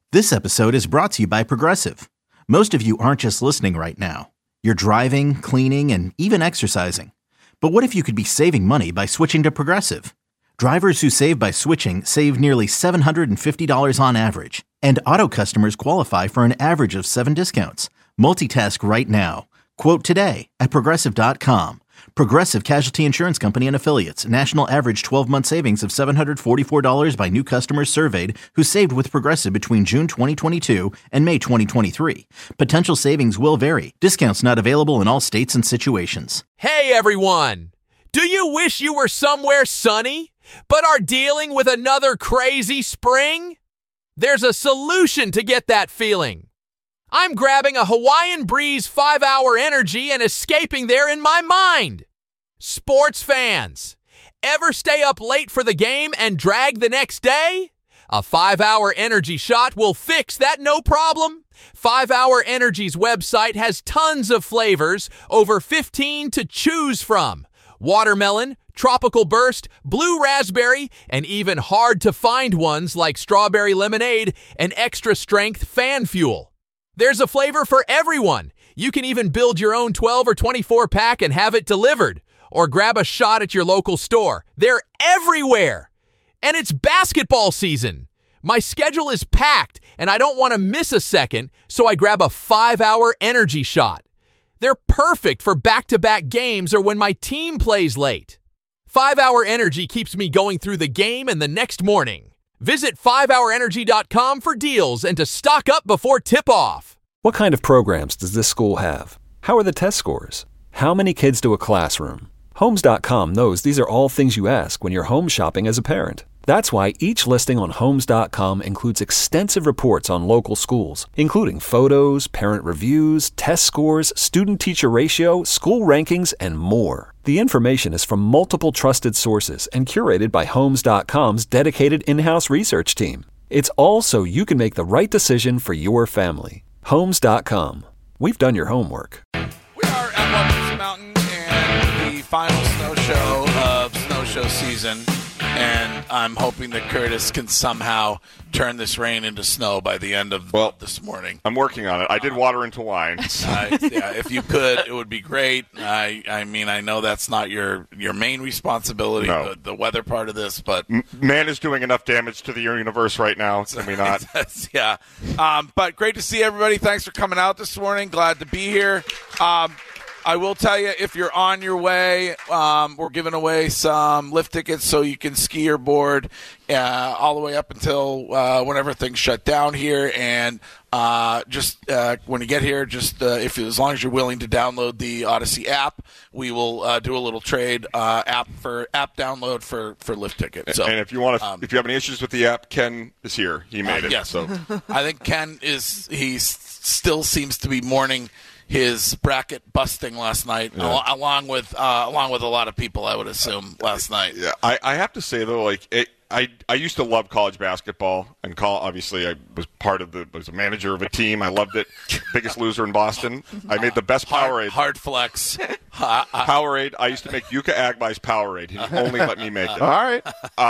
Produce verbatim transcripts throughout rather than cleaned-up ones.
This episode is brought to you by Progressive. Most of you aren't just listening right now. You're driving, cleaning, and even exercising. But what if you could be saving money by switching to Progressive? Drivers who save by switching save nearly seven hundred fifty dollars on average. And auto customers qualify for an average of seven discounts. Multitask right now. Quote today at Progressive dot com. Progressive Casualty Insurance Company and Affiliates. National average twelve-month savings of seven hundred forty-four dollars by new customers surveyed who saved with Progressive between June twenty twenty-two and May twenty twenty-three. Potential savings will vary. Discounts not available in all states and situations. Hey, everyone! Do you wish you were somewhere sunny, but are dealing with another crazy spring? There's a solution to get that feeling. I'm grabbing a Hawaiian Breeze five hour Energy and escaping there in my mind. Sports fans, ever stay up late for the game and drag the next day? A five hour Energy shot will fix that no problem. five hour Energy's website has tons of flavors, over fifteen to choose from. Watermelon, tropical burst, blue raspberry, and even hard-to-find ones like strawberry lemonade and extra-strength fan fuel. There's a flavor for everyone. You can even build your own twelve or twenty-four pack and have it delivered. Or grab a shot at your local store. They're everywhere. And it's basketball season. My schedule is packed, and I don't want to miss a second, so I grab a five hour Energy shot. They're perfect for back-to-back games or when my team plays late. five hour Energy keeps me going through the game and the next morning. Visit five hour energy dot com for deals and to stock up before tip-off. What kind of programs does this school have? How are the test scores? How many kids do a classroom? Homes dot com knows these are all things you ask when you're home shopping as a parent. That's why each listing on Homes dot com includes extensive reports on local schools, including photos, parent reviews, test scores, student-teacher ratio, school rankings, and more. The information is from multiple trusted sources and curated by Homes dot com's dedicated in-house research team. It's all so you can make the right decision for your family. Homes dot com. We've done your homework. We are at Wabash Mountain and the final snow show of snow show season. And I'm hoping that Curtis can somehow turn this rain into snow by the end of well, this morning. I'm working on it. I did water into wine. uh, yeah, if you could, it would be great. I, I mean, I know that's not your, your main responsibility, no. the, the weather part of this, but M- man is doing enough damage to the universe right now. Can we not? yeah. Um, but great to see everybody. Thanks for coming out this morning. Glad to be here. Um, I will tell you, if you're on your way, um, we're giving away some lift tickets so you can ski or board uh, all the way up until uh, whenever things shut down here. And uh, just uh, when you get here, just uh, if as long as you're willing to download the Odyssey app, we will uh, do a little trade uh, app for app download for, for lift tickets. So, and if you want to, um, if you have any issues with the app, Ken is here. He made uh, it. Yes. So I think Ken is he still seems to be mourning his bracket busting last night, yeah. al- along with uh, along with a lot of people, I would assume, last night. Yeah, I, I have to say though, like it, I I used to love college basketball, and call obviously I was part of the was a manager of a team. I loved it. Biggest loser in Boston. I made the best Powerade. Hard, hard flex. Powerade. I used to make Yuka Agbai's Powerade. He only let me make it. All right.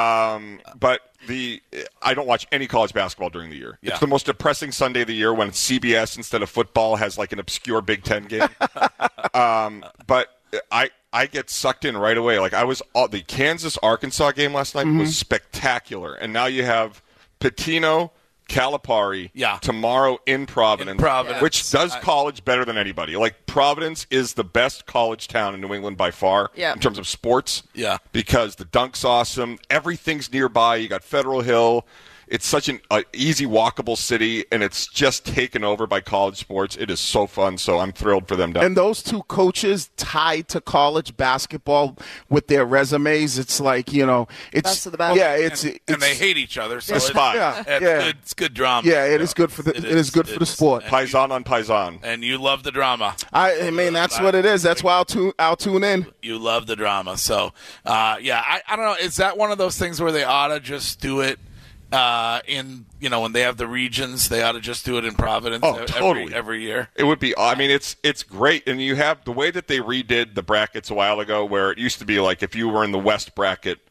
Um, but the I don't watch any college basketball during the year. Yeah. It's the most depressing Sunday of the year when C B S instead of football has like an obscure Big Ten game. um, but I I get sucked in right away. Like I was all, the Kansas Arkansas game last night mm-hmm. was spectacular, and now you have Pitino, Calipari yeah. tomorrow in Providence, in Providence. which does college better than anybody. Like Providence is the best college town in New England by far yeah. in terms of sports. Yeah, because the dunk's awesome. Everything's nearby. You got Federal Hill. It's such an uh, easy, walkable city, and it's just taken over by college sports. It is so fun, so I'm thrilled for them. To- and those two coaches tied to college basketball with their resumes, it's like, you know, it's best of the best. Yeah, it's, and, it's and they hate each other, so it's it's, fine. Yeah, it's, yeah. good, it's good drama. Yeah, it is good for the it, it is, is good for the sport. Paisan on Paisan, and you love the drama. I, I mean, that's what it is. That's why I'll tune I'll tune in. You love the drama, so uh, yeah. I, I don't know. Is that one of those things where they ought to just do it? Uh, in you know when they have the regions, they ought to just do it in Providence. Oh, every, totally. every year. It would be. I mean, it's it's great, and you have the way that they redid the brackets a while ago, where it used to be like if you were in the West bracket,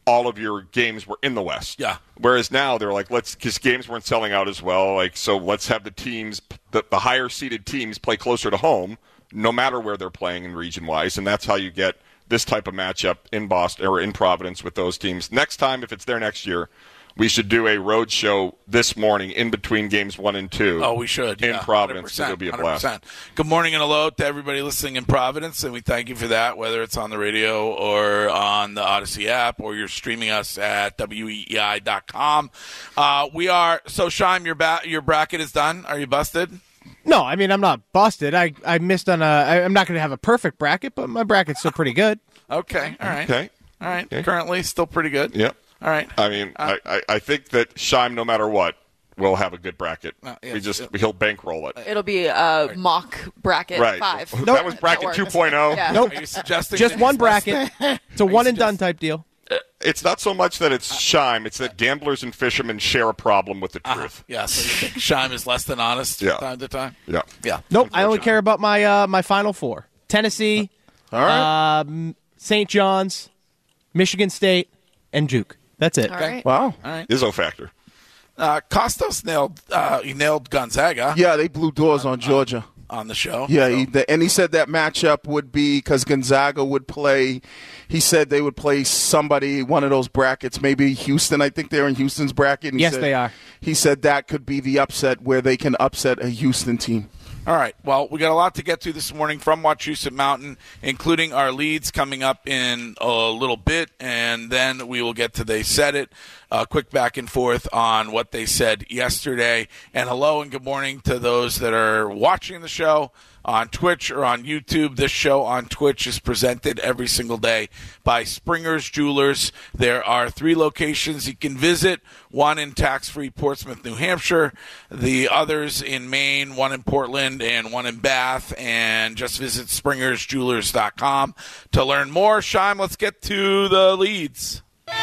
all of your games were in the West. Yeah. Whereas now they're like, let's because games weren't selling out as well. Like, so let's have the teams, the, the higher seeded teams, play closer to home, no matter where they're playing in region wise, and that's how you get this type of matchup in Boston or in Providence with those teams. Next time, if it's there next year, we should do a road show this morning in between games one and two. Oh, we should. In yeah, Providence. It'll be a blast. one hundred percent. Good morning and hello to everybody listening in Providence, and we thank you for that, whether it's on the radio or on the Odyssey app, or you're streaming us at W E E I dot com. Uh, we are, so Shime, your, ba- your bracket is done. Are you busted? No, I mean, I'm not busted. I, I missed on a, I, I'm not going to have a perfect bracket, but my bracket's still pretty good. Okay, all right. Okay. All right, Okay. Currently still pretty good. Yep. All right. I mean, Uh, I, I, I think that Shime, no matter what, will have a good bracket. Uh, yes, we just yeah. he'll bankroll it. It'll be a mock bracket Right. five. That was bracket That two works. point oh. Yeah. Nope. Are you suggesting Just that one he's less- bracket. It's a one and done type deal. It's not so much that it's Shime, it's that gamblers and fishermen share a problem with the truth. Yeah, so you think Shime is less than honest Yeah. from time to time? Yeah. Yeah. Nope, I only care about my uh, my final four. Tennessee, All right. um, Saint John's, Michigan State, and Duke. That's it. All right. Wow. All right. Izzo factor. Uh, Costos nailed uh, he nailed Gonzaga Yeah, they blew doors on Georgia. on the show. Yeah, so. he, the, and he said that matchup would be because Gonzaga would play. He said they would play somebody, one of those brackets, maybe Houston. I think they're in Houston's bracket. And he Yes, said- they are. He said that could be the upset where they can upset a Houston team. All right. Well, we got a lot to get to this morning from Wachusett Mountain, including our leads coming up in a little bit, and then we will get to They Said It. A quick back and forth on what they said yesterday. And hello and good morning to those that are watching the show on Twitch or on YouTube. This show on Twitch is presented every single day by Springer's Jewelers. There are three locations you can visit, one in tax-free Portsmouth, New Hampshire, the others in Maine, one in Portland and one in Bath, and just visit springers jewelers dot com to learn more. Shime, let's get to the leads.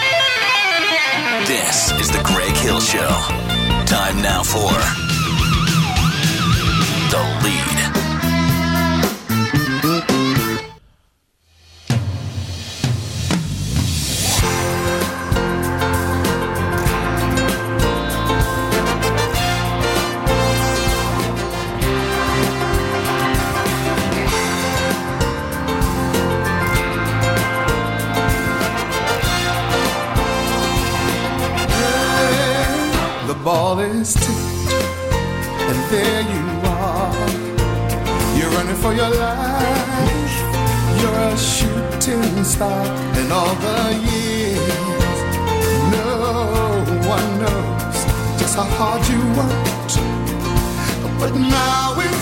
This is the Greg Hill Show. Time now for The Lead. The ball is tipped, and there you are. You're running for your life. You're a shooting star, and all the years, no one knows just how hard you worked. But now it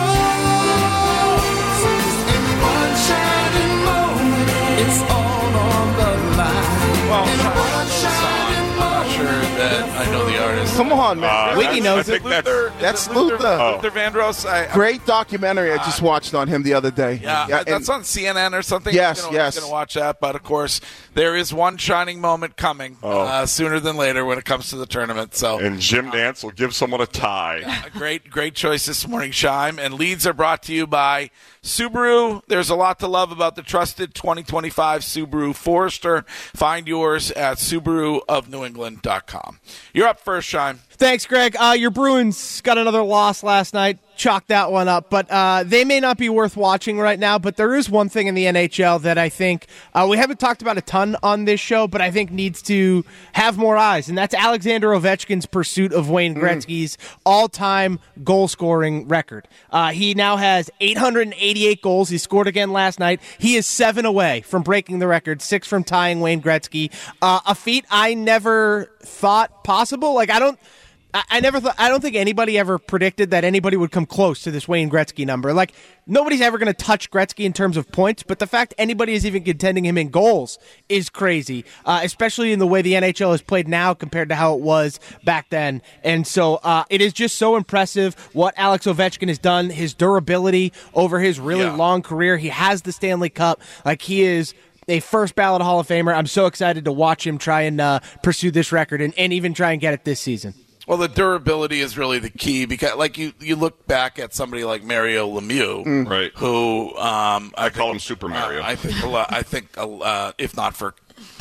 shows in one shining moment. It's all on the line. Well, in Shime, one I know the song. shining I'm not sure that I know the artist. Come on, man. Uh, Wiggy that's- knows I it. think that's, Luther, That's is it Luther, Luther. Oh. Luther Vandross. I, I- Great documentary I just watched on him the other day. Yeah, and- that's on C N N or something. Yes, I'm gonna, yes. I'm going to watch that. But, of course, there is one shining moment coming Oh. uh, sooner than later when it comes to the tournament. So and Jim Nance will give someone a tie. a great, great choice this morning, Shime. And leads are brought to you by Subaru. There's a lot to love about the trusted twenty twenty-five Subaru Forester. Find yours at Subaru of New England dot com. You're up first, Shime. Thanks, Greg. Uh, your Bruins got another loss last night. Chalk that one up. But uh, they may not be worth watching right now, but there is one thing in the N H L that I think uh, we haven't talked about a ton on this show, but I think needs to have more eyes, and that's Alexander Ovechkin's pursuit of Wayne Gretzky's all-time goal-scoring record. Uh, he now has eight hundred eighty-eight goals. He scored again last night. He is seven away from breaking the record, six from tying Wayne Gretzky. Uh, a feat I never thought possible. Like, I don't... I, I never thought, I don't think anybody ever predicted that anybody would come close to this Wayne Gretzky number. Like, nobody's ever going to touch Gretzky in terms of points, but the fact anybody is even contending him in goals is crazy, uh, especially in the way the N H L is played now compared to how it was back then. And so uh, it is just so impressive what Alex Ovechkin has done, his durability over his really Yeah. long career. He has the Stanley Cup. Like, he is a first ballot Hall of Famer. I'm so excited to watch him try and uh, pursue this record and, and even try and get it this season. Well, the durability is really the key because, like, you, you look back at somebody like Mario Lemieux, Right. who um, I call him Super Mario. Uh, I think a lot, I think uh, if not for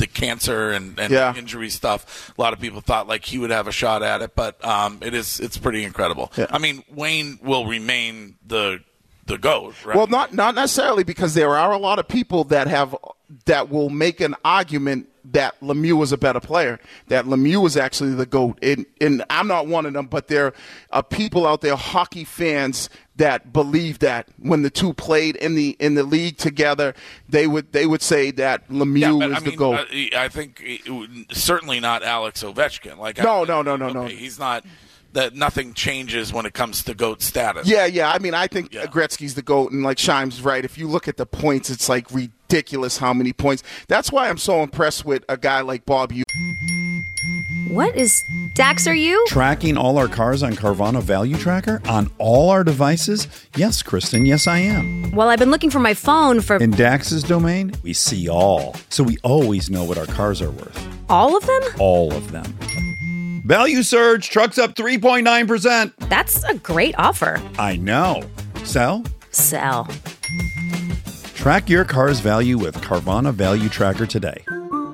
the cancer and, and yeah. injury stuff. A lot of people thought like he would have a shot at it, but um, it is it's pretty incredible. Yeah. I mean, Wayne will remain the the GOAT, right? Well, not not necessarily, because there are a lot of people that have that will make an argument that Lemieux was a better player, that Lemieux was actually the GOAT. And, and I'm not one of them, but there are people out there, hockey fans, that believe that when the two played in the in the league together, they would they would say that Lemieux yeah, is I the mean, GOAT. I, I think it, certainly not Alex Ovechkin. Like no, I, no, no, no, okay, no. He's not. That nothing changes when it comes to GOAT status. Yeah, yeah. I mean, I think yeah. Gretzky's the GOAT, and like Shime's right. If you look at the points, it's like ridiculous how many points. That's why I'm so impressed with a guy like Bob Hughes. What is Dax? Are you tracking all our cars on Carvana Value Tracker on all our devices? Yes, Kristen. Yes, I am. Well, I've been looking for my phone for. In Dax's domain, we see all, so we always know what our cars are worth. All of them? All of them. Value surge, trucks up three point nine percent. That's a great offer. I know. Sell? Sell. Track your car's value with Carvana Value Tracker today.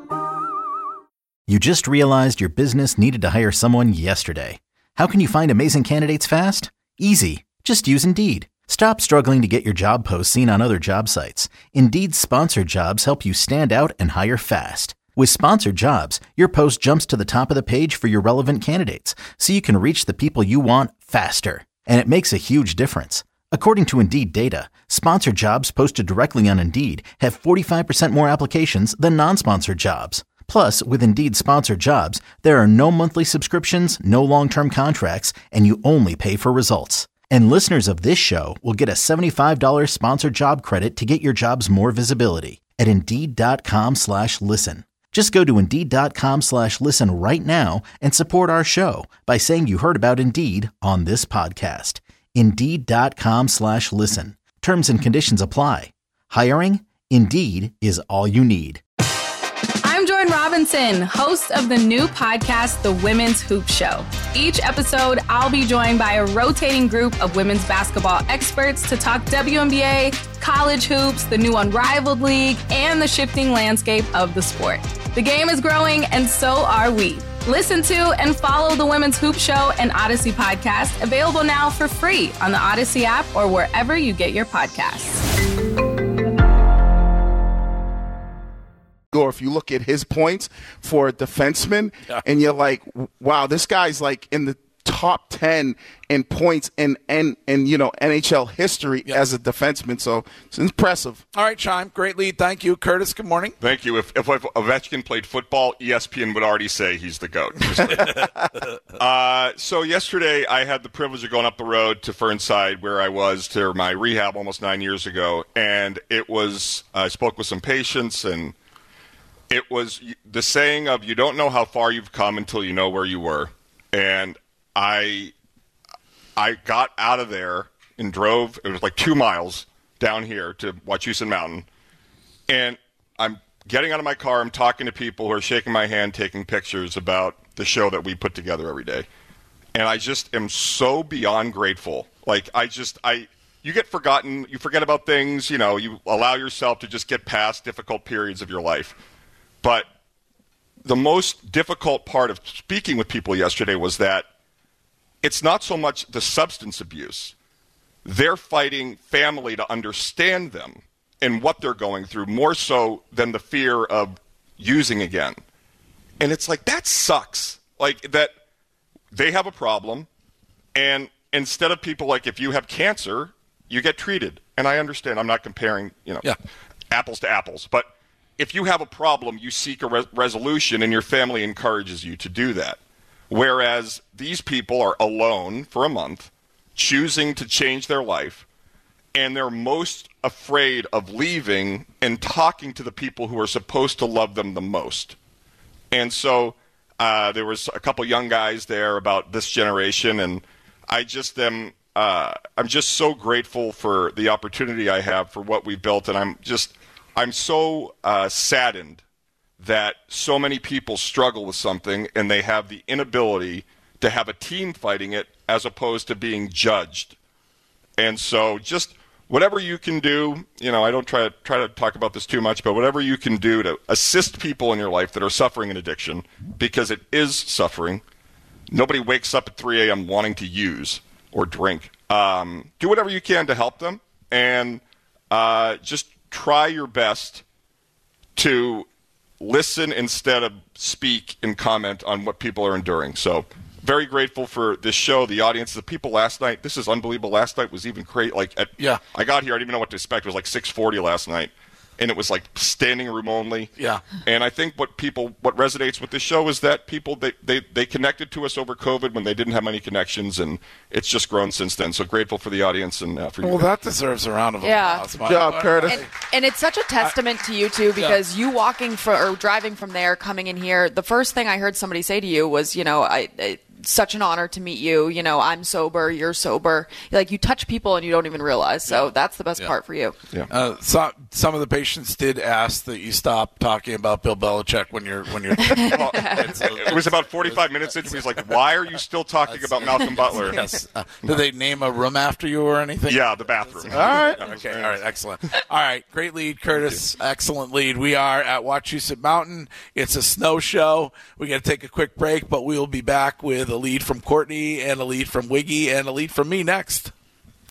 You just realized your business needed to hire someone yesterday. How can you find amazing candidates fast? Easy. Just use Indeed. Stop struggling to get your job posts seen on other job sites. Indeed's sponsored jobs help you stand out and hire fast. With sponsored jobs, your post jumps to the top of the page for your relevant candidates, so you can reach the people you want faster. And it makes a huge difference. According to Indeed data, sponsored jobs posted directly on Indeed have forty-five percent more applications than non-sponsored jobs. Plus, with Indeed sponsored jobs, there are no monthly subscriptions, no long-term contracts, and you only pay for results. And listeners of this show will get a seventy-five dollars sponsored job credit to get your jobs more visibility at Indeed.com slash listen. Just go to Indeed.com slash listen right now and support our show by saying you heard about Indeed on this podcast. Indeed.com slash listen. Terms and conditions apply. Hiring? Indeed is all you need. I'm Jordan Robinson, host of the new podcast, The Women's Hoop Show. Each episode, I'll be joined by a rotating group of women's basketball experts to talk W N B A, college hoops, the new Unrivaled League, and the shifting landscape of the sport. The game is growing, and so are we. Listen to and follow The Women's Hoop Show and Odyssey podcast, available now for free on the Odyssey app or wherever you get your podcasts. Or if you look at his points for a defenseman, yeah. and you're like, wow, this guy's like in the top ten in points in, in, in you know, N H L history yeah. as a defenseman. So it's impressive. All right, Chime, great lead. Thank you. Curtis, good morning. Thank you. If, if Ovechkin played football, E S P N would already say he's the GOAT. uh, so yesterday I had the privilege of going up the road to Fernside, where I was to my rehab almost nine years ago. And it was, I spoke with some patients, and it was the saying of you don't know how far you've come until you know where you were. And I I got out of there and drove, it was like two miles down here to Wachusett Mountain. And I'm getting out of my car, I'm talking to people who are shaking my hand, taking pictures about the show that we put together every day. And I just am so beyond grateful. Like, I just, I, you get forgotten, you forget about things, you know, you allow yourself to just get past difficult periods of your life. But the most difficult part of speaking with people yesterday was that it's not so much the substance abuse. They're fighting family to understand them and what they're going through, more so than the fear of using again. And it's like, that sucks. Like, that they have a problem, and instead of people like, if you have cancer, you get treated. And I understand, I'm not comparing, you know, yeah. apples to apples, but if you have a problem, you seek a re- resolution, and your family encourages you to do that. Whereas these people are alone for a month, choosing to change their life, and they're most afraid of leaving and talking to the people who are supposed to love them the most. And so uh, there was a couple young guys there about this generation, and I just am uh, I'm just so grateful for the opportunity I have for what we've built, and I'm just I'm so uh, saddened that so many people struggle with something and they have the inability to have a team fighting it as opposed to being judged. And so just whatever you can do, you know, I don't try to try to talk about this too much, but whatever you can do to assist people in your life that are suffering an addiction, because it is suffering. Nobody wakes up at three a.m. wanting to use or drink. Um, do whatever you can to help them, and uh, just try your best to listen instead of speak and comment on what people are enduring. So very grateful for this show, the audience, the people last night. This is unbelievable. Last night was even great. Like, at, yeah. I got here, I didn't even know what to expect. It was like six forty last night, and it was like standing room only. Yeah. And I think what people, what resonates with this show is that people, they, they, they connected to us over COVID when they didn't have many connections, and it's just grown since then. So grateful for the audience and uh, for well, you. Well, that deserves a round of Yeah. applause. Good job, Curtis. And, and it's such a testament to you, too, because yeah. you walking for, or driving from there, coming in here, the first thing I heard somebody say to you was, you know, I, I such an honor to meet you. You know, I'm sober, you're sober. Like, you touch people and you don't even realize. So yeah. that's the best yeah. part for you. Yeah. Uh, so, some of the patients did ask that you stop talking about Bill Belichick when you're when you're. well, it was about forty-five minutes into. He was like, "Why are you still talking about Malcolm Butler?" Yes. Uh, did they name a room after you or anything? Yeah, the bathroom. All right. Okay. All right. Excellent. All right. Great lead, Curtis. Excellent lead. We are at Wachusett Mountain. It's a snow show. We got to take a quick break, but we will be back with a lead from Courtney and a lead from Wiggy and a lead from me next.